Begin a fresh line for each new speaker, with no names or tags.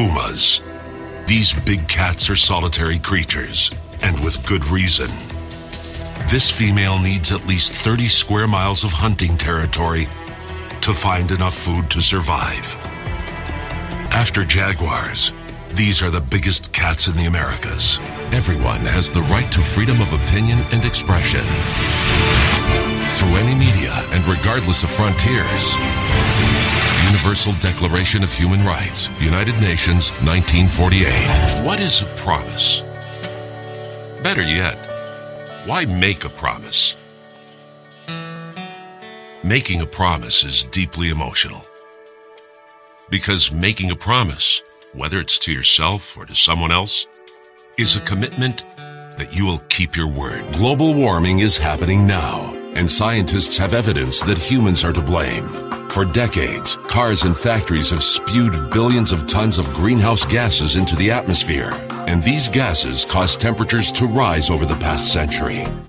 pumas. These big cats are solitary creatures, and with good reason. This female needs at least 30 square miles of hunting territory to find enough food to survive. After jaguars, these are the biggest cats in the Americas. Everyone has the right to freedom of opinion and expression. Through any media and regardless of frontiers. Universal Declaration of Human Rights, United Nations, 1948. What is a promise? Better yet, why make a promise? Making a promise is deeply emotional. Because making a promise, whether it's to yourself or to someone else, is a commitment that you will keep your word. Global warming is happening now, and scientists have evidence that humans are to blame. For decades, cars and factories have spewed billions of tons of greenhouse gases into the atmosphere, and these gases caused temperatures to rise over the past century.